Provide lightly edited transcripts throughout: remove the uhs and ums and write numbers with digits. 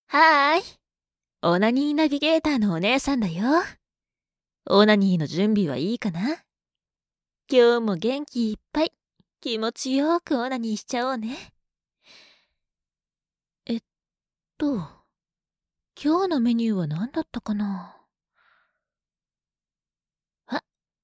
はーい。オナニーナビゲーターのお姉さんだよ。オナニーの準備はいいかな？今日も元気いっぱい、気持ちよくオナニーしちゃおうね。今日のメニューは何だったかな？あ、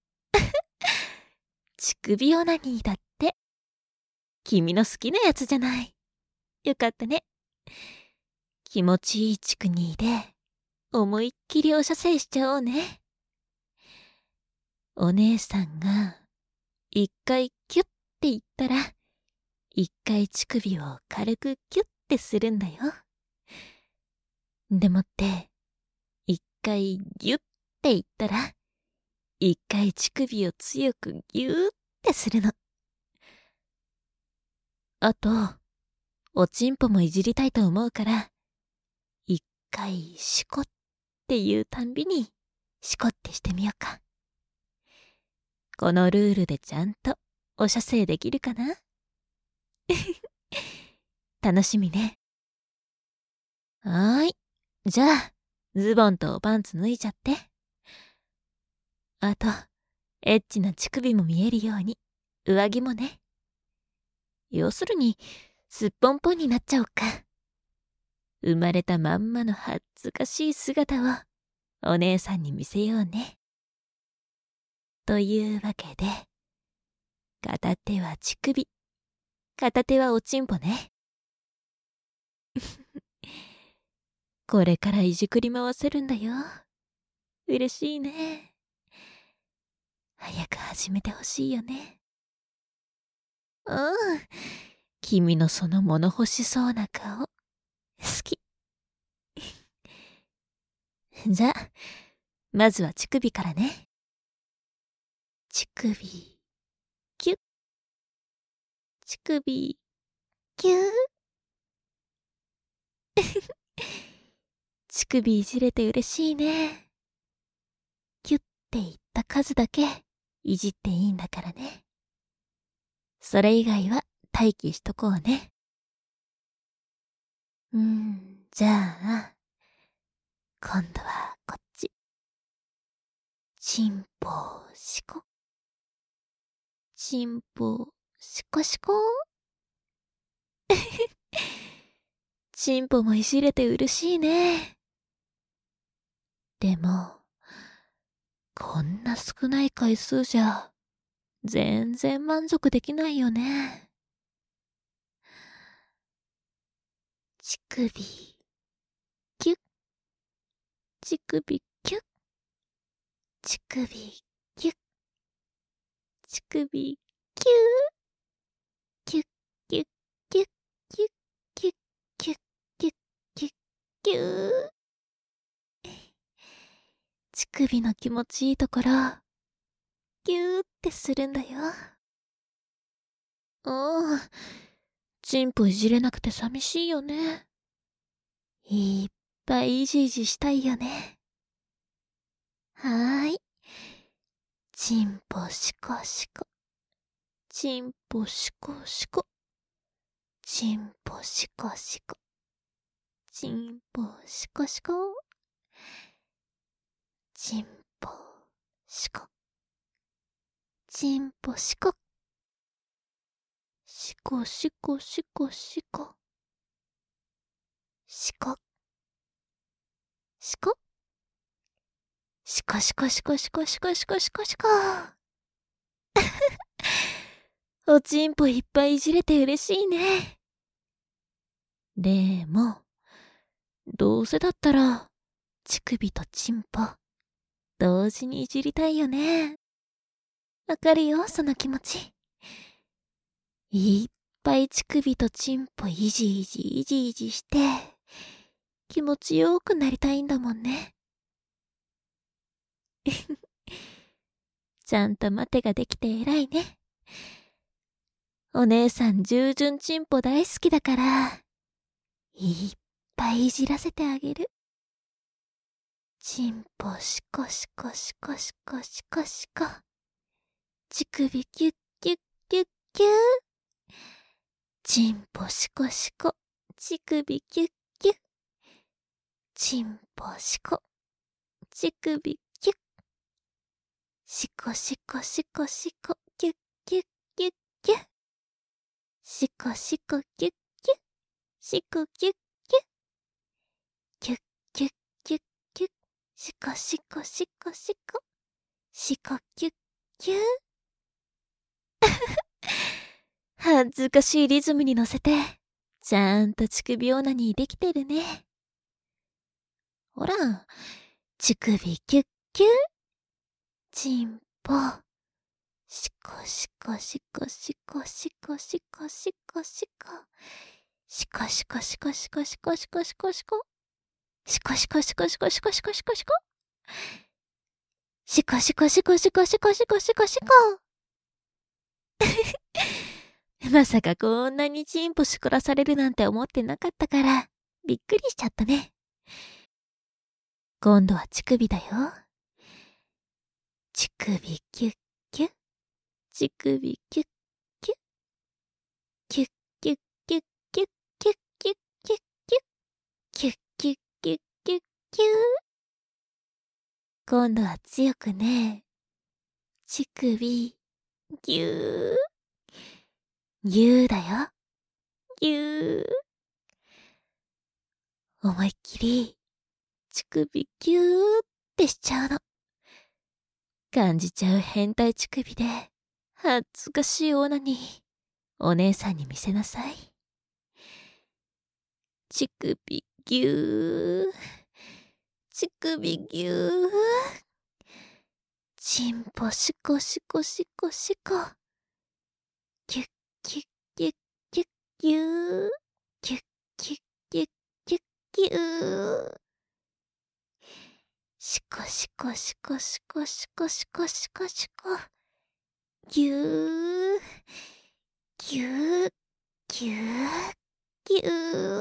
乳首オナニーだって。君の好きなやつじゃない。よかったね。気持ちいい乳首で、思いっきりお射精しちゃおうね。お姉さんが、一回キュッて言ったら、一回乳首を軽くキュッてするんだよ。でもって、一回ギュッて言ったら、一回乳首を強くギューってするの。あと、おちんぽもいじりたいと思うから、一回シコっていうたんびに、シコってしてみようか。このルールでちゃんとお射精できるかな？楽しみね。はーい。じゃあ、ズボンとパンツ脱いじゃって。あと、エッチな乳首も見えるように、上着もね。要するに、すっぽんぽんになっちゃおうか。生まれたまんまの恥ずかしい姿を、お姉さんに見せようね。というわけで、片手は乳首、片手はおちんぽね。これからいじくり回せるんだよ。嬉しいね。早く始めてほしいよね。うん。君のその物欲しそうな顔、好き。じゃあ、まずは乳首からね。乳首、キュッ。乳首、キュー。乳首いじれて嬉しいね。キュッていった数だけいじっていいんだからね。それ以外は待機しとこうね。じゃあ、今度はこっち。チンポシコ。チンポシコシコ。チンポもいじれて嬉しいね。でも、こんな少ない回数じゃ、全然満足できないよね。乳首、キュッ。乳首、キュッ。乳首、キュッ。乳首、キュー。キュッ、キュッ、キュッ、キュッ、キュッ、キュッ、キュッ、キュッ、キュー。乳首の気持ちいいところ、ギューってするんだよ。チンポいじれなくて寂しいよね。いっぱいいじいじしたいよね。はーい。チンポシコシコ。チンポシコシコ。チンポシコシコ。チンポシコシコ。チンポシコ。チンポシコ。シコシコシコシコ。シコ。シコ。シコシコシコシコシコシコシコシコ。おちんぽいっぱいいじれて嬉しいね。でも、どうせだったら、乳首とチンポ、同時にいじりたいよね。わかるよ、その気持ち。いっぱい乳首とチンポいじいじいじいじして、気持ちよくなりたいんだもんね。ちゃんと待てができて偉いね。お姉さん従順チンポ大好きだから、いっぱいいじらせてあげる。チンポシコシコシコシコシコシコ。乳首キュッキュッキュッキュー。チンポシコシコ。乳首キュッキュッ。 チンポシコ、乳首キュッ。シコシコシコシコ、キュッキュッキュッキュッ。シコシコキュッキュッ、シコキュッキュッ。キュッキュッキュッキュッ、シコシコシコシコ、シコキュッキュッ。恥ずかしいリズムに乗せて、ちゃんと乳首オナニーできてるね。ほら、乳首キュッキュッ、チンポ、シコシコシコシコシコシコシコシコ、シコシコシコシコシコシコシコシコ、シコシコシコシコシコシコシコシコ、シコシコシコシコシコシコシコシコ。まさかこんなにチンポしこらされるなんて思ってなかったから、びっくりしちゃったね。今度は乳首だよ。乳首キュッキュッ、乳首キュッキュッ、キュッキュッキュッキュッキュッキュッキュッキュッ、キュッキュッキュッキュッキュッ。今度は強くね。乳首、ぎゅー。ぎゅーだよ。ぎゅー。思いっきり、乳首ぎゅーってしちゃうの。感じちゃう変態乳首で、恥ずかしいオナニー、お姉さんに見せなさい。乳首ぎゅー。乳首ぎゅー。チンポシコシコシコシコ。キュッキュッキュッキュッキュー。キュッキュッキュッキュッキュー。シコシコシコシコシコシコシコシコ。ぎゅー。ぎゅー。ぎゅー。ぎゅ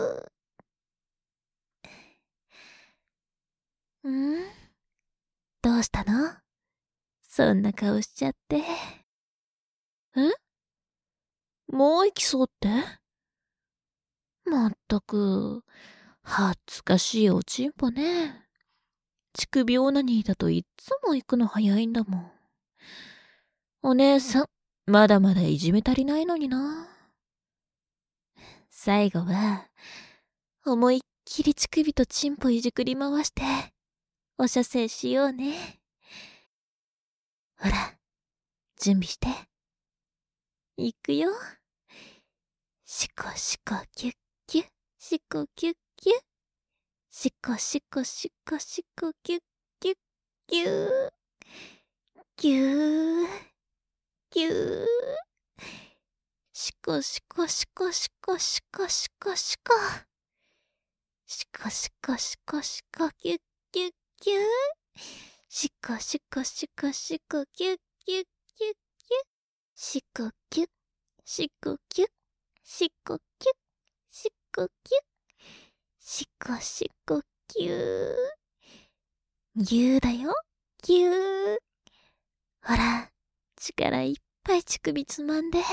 ー。ん？どうしたの？そんな顔しちゃって。もう息そうって？まったく、恥ずかしいおちんぽね。乳首オナニーだといっつも行くの早いんだもん。お姉さん、まだまだいじめ足りないのにな。最後は、思いっきり乳首とチンポいじくり回して、お射精しようね。ほら、準備して。いくよ。シコシコキュッキュッ、シコキュッキュッ。シコシコシコシコキュッキュッキュー。キュー。キュー。シコシコシコシコシコシコシコ。シコシコシコシコキュッキュッキュー。シコシコシコシコキュッキュッキュッキュッ。シコキュッ、シコキュッ、シコキュッ、シコキュッ。シコシコキュー。ぎゅーだよ、ぎゅー。ほら、力いっぱい乳首つまんで。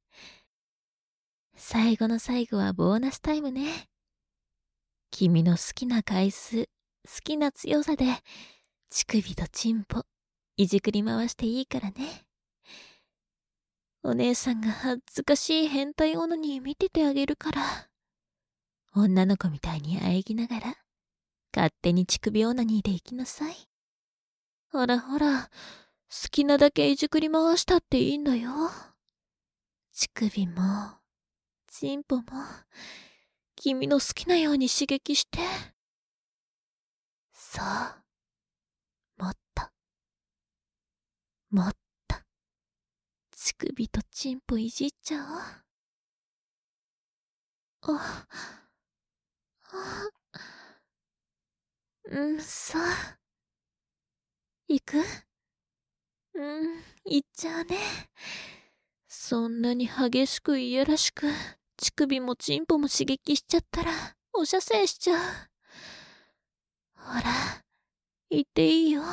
最後の最後はボーナスタイムね。君の好きな回数、好きな強さで、乳首とチンポ、いじくり回していいからね。お姉さんが恥ずかしい変態オナニー見ててあげるから。女の子みたいに喘ぎながら、勝手に乳首オナニーで行きなさい。ほらほら、好きなだけいじくり回したっていいんだよ。乳首も、チンポも、君の好きなように刺激して。そう。もっと。もっと。乳首とチンポいじっちゃおう。そう。行く？行っちゃうね。そんなに激しくいやらしく、乳首もチンポも刺激しちゃったら、お射精しちゃう。ほら、行っていいよ。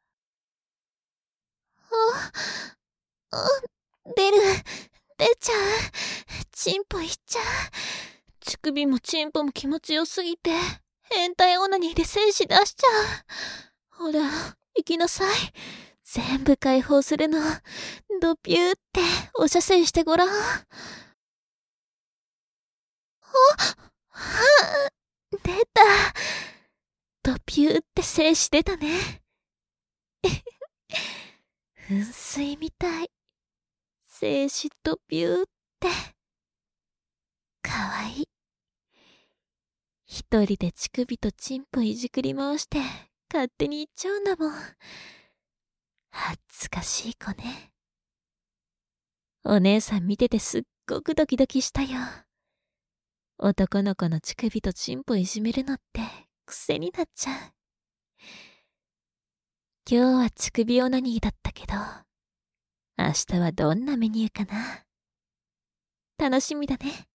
出ちゃう。チンポいっちゃう。乳首もチンポも気持ちよすぎて、 変態オナニーで精子出しちゃう。ほら、行きなさい。全部解放するの。ドピューってお射精してごらん。出た。ドピューって精子出たね。噴水みたい。精子ドピューって。かわいい。一人で乳首とチンポいじくり回して、勝手に行っちゃうんだもん。恥ずかしい子ね。お姉さん見ててすっごくドキドキしたよ。男の子の乳首とチンポいじめるのって癖になっちゃう。今日は乳首オナニーだったけど、明日はどんなメニューかな。楽しみだね。